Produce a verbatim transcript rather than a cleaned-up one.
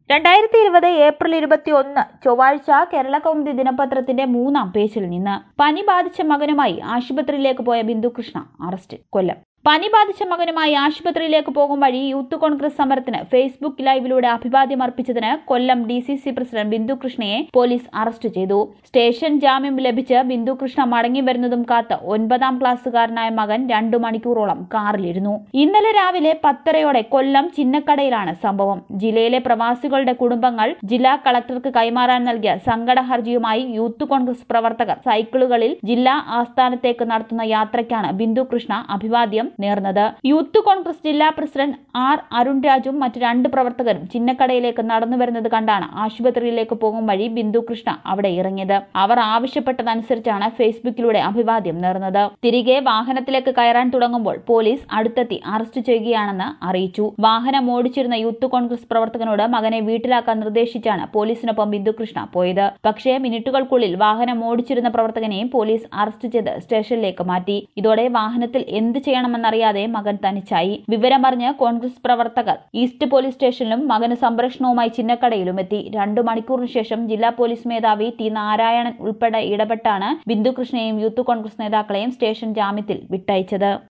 രണ്ടായിരത്തി ഇരുപത് ഏപ്രിൽ ഇരുപത്തി ഒന്ന് ചൊവ്വാഴ്ച കേരള കൗമുദി ദിനപത്രത്തിന്റെ മൂന്നാം പേജിൽ നിന്ന് പനി ബാധിച്ച മകനുമായി ആശുപത്രിയിലേക്ക് പോയ ബിന്ദുകൃഷ്ണ അറസ്റ്റ്. കൊല്ലം. പനി ബാധിച്ച മകനുമായി ആശുപത്രിയിലേക്ക് പോകും വഴി യൂത്ത് കോൺഗ്രസ് സമരത്തിന് ഫേസ്ബുക്ക് ലൈവിലൂടെ അഭിവാദ്യം അർപ്പിച്ചതിന് Kollam D C C president ബിന്ദുകൃഷ്ണയെ പോലീസ് അറസ്റ്റ് ചെയ്തു. സ്റ്റേഷൻ ജാമ്യം ലഭിച്ച് ബിന്ദുകൃഷ്ണ മടങ്ങി വരുന്നതും കാത്ത് ഒൻപതാം ക്ലാസ്സുകാരനായ മകൻ രണ്ടു മണിക്കൂറോളം കാറിലിരുന്നു. ഇന്നലെ രാവിലെ പത്തരയോടെ കൊല്ലം ചിന്നക്കടയിലാണ് സംഭവം. ജില്ലയിലെ പ്രവാസികളുടെ കുടുംബങ്ങൾ ജില്ലാ കളക്ടർക്ക് കൈമാറാൻ നൽകിയ സങ്കട ഹർജിയുമായി യൂത്ത് കോൺഗ്രസ് പ്രവർത്തകർ സൈക്കിളുകളിൽ ജില്ലാ ആസ്ഥാനത്തേക്ക് നടത്തുന്ന യാത്രയ്ക്കാണ് ബിന്ദുകൃഷ്ണ അഭിവാദ്യം നേർന്നത്. യൂത്ത് കോൺഗ്രസ് ജില്ലാ പ്രസിഡന്റ് ആർ അരുൺ രാജും മറ്റ് രണ്ട് പ്രവർത്തകരും ചിന്നക്കടയിലേക്ക് നടന്നു വരുന്നത് കണ്ടാണ് ആശുപത്രിയിലേക്ക് പോകും വഴി ബിന്ദുകൃഷ്ണ അവിടെ ഇറങ്ങിയത്. അവർ ആവശ്യപ്പെട്ടതനുസരിച്ചാണ് ഫേസ്ബുക്കിലൂടെ അഭിവാദ്യം നേർന്നത്. തിരികെ വാഹനത്തിലേക്ക് കയറാൻ തുടങ്ങുമ്പോൾ പോലീസ് അടുത്തെത്തി അറസ്റ്റ് ചെയ്യുകയാണെന്ന് അറിയിച്ചു. വാഹനം ഓടിച്ചിരുന്ന യൂത്ത് കോൺഗ്രസ് പ്രവർത്തകനോട് മകനെ വീട്ടിലാക്കാൻ നിർദ്ദേശിച്ചാണ് പോലീസിനൊപ്പം ബിന്ദുകൃഷ്ണ പോയത്. പക്ഷേ മിനിറ്റുകൾക്കുള്ളിൽ വാഹനം ഓടിച്ചിരുന്ന പ്രവർത്തകനെയും പോലീസ് അറസ്റ്റ് ചെയ്ത് സ്റ്റേഷനിലേക്ക് മാറ്റി. ഇതോടെ വാഹനത്തിൽ എന്ത് ചെയ്യണമെന്ന് അറിയാതെ മകൻ തനിച്ചായി. വിവരമറിഞ്ഞ് കോൺഗ്രസ് പ്രവർത്തകർ ഈസ്റ്റ് പോലീസ് സ്റ്റേഷനിലും മകന് സംരക്ഷണവുമായി ചിന്നക്കടയിലും എത്തി. രണ്ടു മണിക്കൂറിന് ശേഷം ജില്ലാ പോലീസ് മേധാവി ടി നാരായണൻ ഉൾപ്പെടെ ഇടപെട്ടാണ് ബിന്ദുകൃഷ്ണയെയും യൂത്ത് കോൺഗ്രസ് നേതാക്കളെയും സ്റ്റേഷൻ ജാമ്യത്തിൽ വിട്ടയച്ചത്.